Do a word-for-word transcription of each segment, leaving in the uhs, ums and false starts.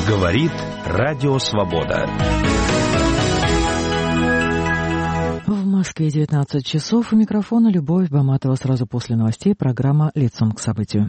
Говорит Радио Свобода. В Москве девятнадцать часов. У микрофона Любовь Баматова. Сразу после новостей программа «Лицом к событию».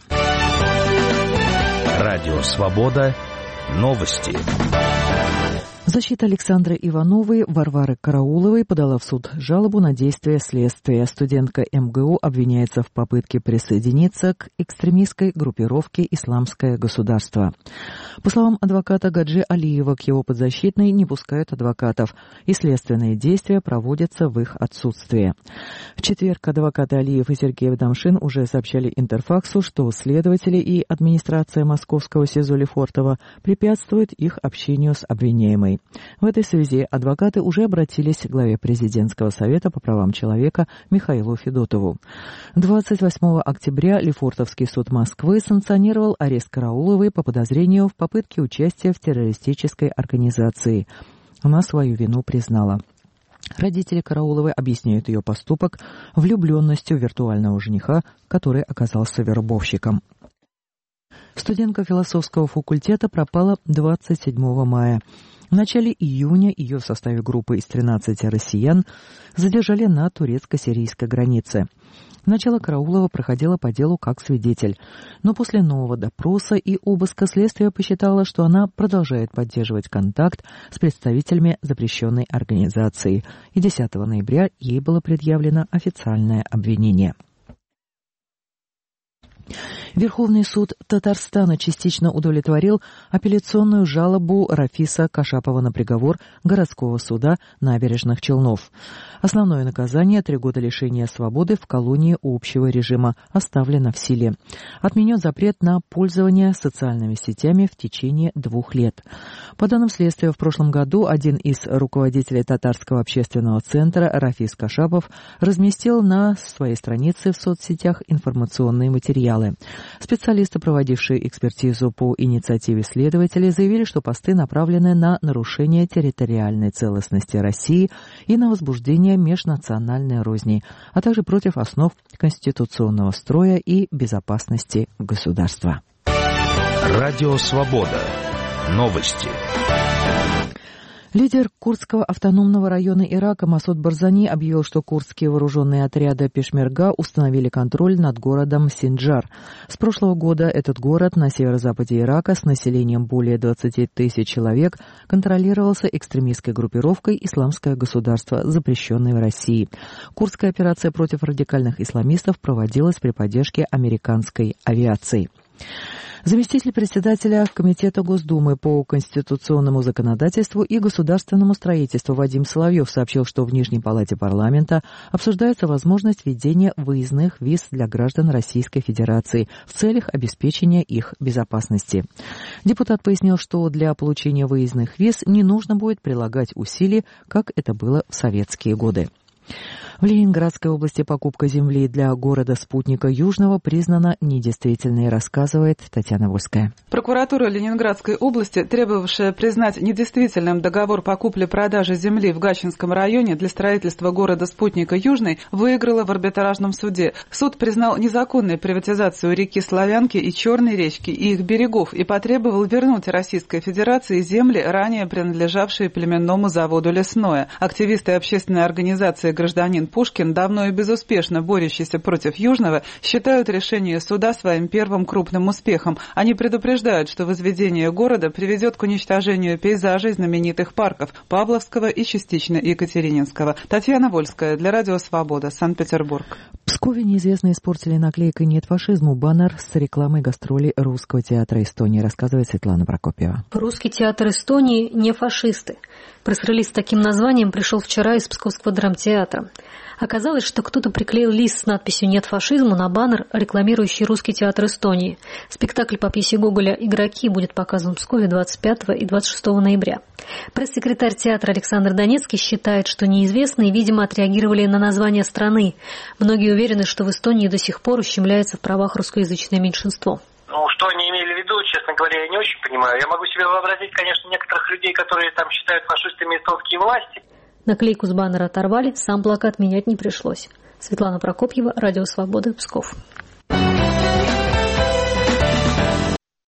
Радио Свобода. Новости. Защита Александры Ивановой, Варвары Карауловой подала в суд жалобу на действия следствия. Студентка эм гэ у обвиняется в попытке присоединиться к экстремистской группировке «Исламское государство». По словам адвоката Гаджи Алиева, к его подзащитной не пускают адвокатов, и следственные действия проводятся в их отсутствие. В четверг адвокаты Алиев и Сергей Адамшин уже сообщали Интерфаксу, что следователи и администрация московского СИЗО Лефортово препятствуют их общению с обвиняемой. В этой связи адвокаты уже обратились к главе президентского совета по правам человека Михаилу Федотову. двадцать восьмого октября Лефортовский суд Москвы санкционировал арест Карауловой по подозрению в попытке участия в террористической организации. Она свою вину признала. Родители Карауловой объясняют ее поступок влюбленностью виртуального жениха, который оказался вербовщиком. Студентка философского факультета пропала двадцать седьмого мая. В начале июня ее в составе группы из тринадцати россиян задержали на турецко-сирийской границе. Начало Караулова проходило по делу как свидетель, но после нового допроса и обыска следствие посчитало, что она продолжает поддерживать контакт с представителями запрещенной организации, и десятого ноября ей было предъявлено официальное обвинение. Верховный суд Татарстана частично удовлетворил апелляционную жалобу Рафиса Кашапова на приговор городского суда Набережных Челнов. Основное наказание – три года лишения свободы в колонии общего режима оставлено в силе. Отменен запрет на пользование социальными сетями в течение двух лет. По данным следствия, в прошлом году один из руководителей Татарского общественного центра Рафис Кашапов разместил на своей странице в соцсетях информационные материалы. Специалисты, проводившие экспертизу по инициативе следователей, заявили, что посты направлены на нарушение территориальной целостности России и на возбуждение межнациональной розни, а также против основ конституционного строя и безопасности государства. Радио Свобода. Новости. Лидер курдского автономного района Ирака Масуд Барзани объявил, что курдские вооруженные отряды Пешмерга установили контроль над городом Синджар. С прошлого года этот город на северо-западе Ирака с населением более двадцати тысяч человек контролировался экстремистской группировкой «Исламское государство», запрещенной в России. Курдская операция против радикальных исламистов проводилась при поддержке американской авиации. Заместитель председателя Комитета Госдумы по конституционному законодательству и государственному строительству Вадим Соловьев сообщил, что в Нижней палате парламента обсуждается возможность введения выездных виз для граждан Российской Федерации в целях обеспечения их безопасности. Депутат пояснил, что для получения выездных виз не нужно будет прилагать усилий, как это было в советские годы. В Ленинградской области покупка земли для города-спутника Южного признана недействительной, рассказывает Татьяна Вольская. Прокуратура Ленинградской области, требовавшая признать недействительным договор по купле-продаже земли в Гатчинском районе для строительства города-спутника Южный, выиграла в арбитражном суде. Суд признал незаконной приватизацию реки Славянки и Черной речки и их берегов и потребовал вернуть Российской Федерации земли, ранее принадлежавшие племенному заводу «Лесное». Активисты общественной организации «Гражданин Пушкин», давно и безуспешно борющийся против Южного, считают решение суда своим первым крупным успехом. Они предупреждают, что возведение города приведет к уничтожению пейзажей знаменитых парков Павловского и частично Екатерининского. Татьяна Вольская для Радио Свобода, Санкт-Петербург. В Пскове неизвестные испортили наклейкой «Нет фашизму» баннер с рекламой гастролей Русского театра Эстонии, рассказывает Светлана Прокопьева. Русский театр Эстонии не фашисты. Пресс-релиз с таким названием пришел вчера из Псковского драмтеатра. Оказалось, что кто-то приклеил лист с надписью «Нет фашизму» на баннер, рекламирующий Русский театр Эстонии. Спектакль по пьесе Гоголя «Игроки» будет показан в Пскове двадцать пятого и двадцать шестого ноября. Пресс-секретарь театра Александр Донецкий считает, что неизвестные, видимо, отреагировали на название страны. Многие уверены, что в Эстонии до сих пор ущемляется в правах русскоязычное меньшинство. Ну, что они имели в виду, честно говоря, я не очень понимаю. Я могу себе вообразить, конечно, некоторых людей, которые там считают фашистами эстонские власти. Наклейку с баннера оторвали, сам плакат менять не пришлось. Светлана Прокопьева, Радио Свобода, Псков.